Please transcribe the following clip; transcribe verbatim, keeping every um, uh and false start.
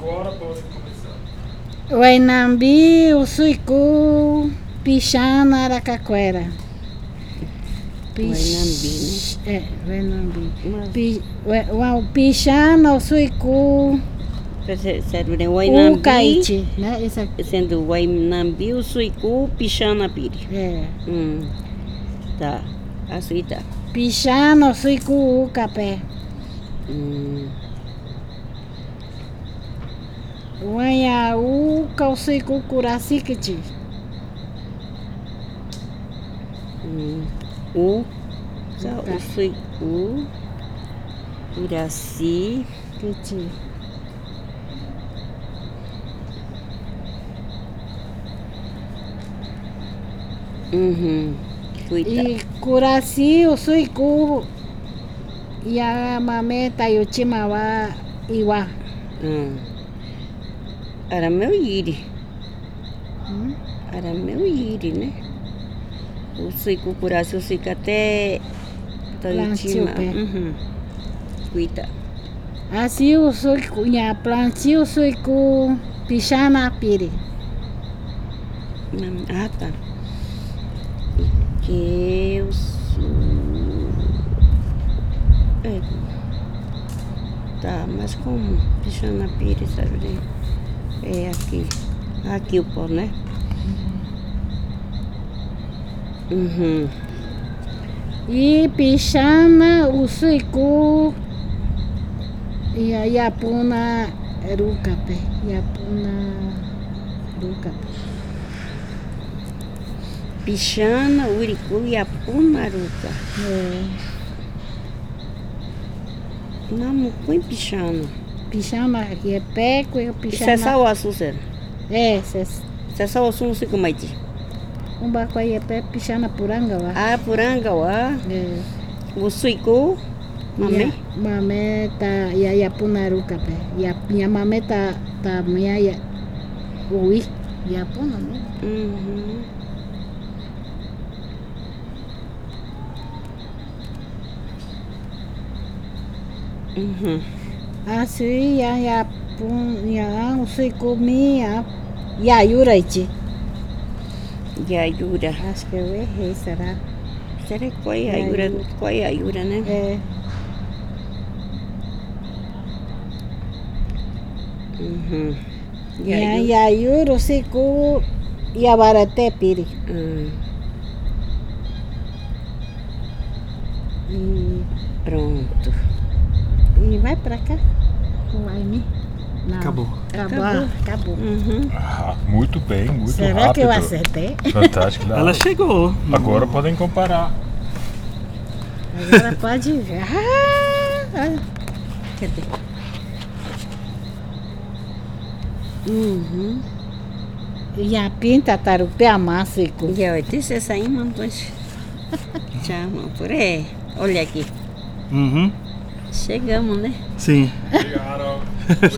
Agora pode começar. Wainambi, Usuicu, Pichana, Aracaquera. Wainambi, né? É, Wainambi. Mas- Pi, wa- Pichana, Usuicu, Serve de Wainambi, Ucaite, né? Esse aqui. sendo Wainambi, o Suicu, Pichana, Piri. É. Hum, tá, assim tá. Pichana, Usuicu, Ucapé. Hum, Wanha, Uca, Usuicu, Curaciquiti. hum. O, tá, Tá. o Suicu, Uraci, Quiti. uhum, Cuita. E Curaci, Usuicu, Yamameta, Yotimawa, Iwa. Hum. Era meu iri, Hum? era meu iri, né? O Suicu, Curaci, o Suicu até Plantiu Toitima. o pé. Uhum. Cuita. Assim o suicu, nha plantio suicu, pichana piri. Hum, Ah, tá. E que eu sou. É. Tá, mas como? Pichana Pires, sabe? É aqui. Aqui o pó, né? Uhum. E pichana o suicu, e a yapuna rucape, yapuna rucape. Pichana, Uricu e Apunaruca. É, Não, põe pichana. pichana aqui é peco e Isso é só pichana. o açúcar. É, se Isso é só o açúcar, não sei como é que diz. um baco aí é pé pichana puranga lá. Ah, Purangawa, É. o Suicu, mamãe. Mame tá e a yapuna rucape. E a minha mame tá tá minha ya ui, yapuna, né? Uhum. Uhum. Assim, ya ya pun ya usui comi ya ya yuraiti. E a Yura. Acho que eu errei, será? Será que qual é a Yura? Yura. Qual é a Yura, né? É, Uhum. E ya a Yura? ya yura usui ku ya barate piri. Hum, E, pronto. e vai pra cá. Vai me. Não. Acabou. Acabou. Acabou. Acabou. Uhum. Ah, muito bem, muito Será rápido. que eu acertei? Fantástico. Ela chegou. Agora podem comparar. Agora pode ver. Ah, olha. Cadê? Uhum. E a pinta tarupé amassa e cu. E olha, deixa essa aí, mano. Tchau, mano. Por aí. Olha aqui. Uhum. Chegamos, né? Sim. Chegaram.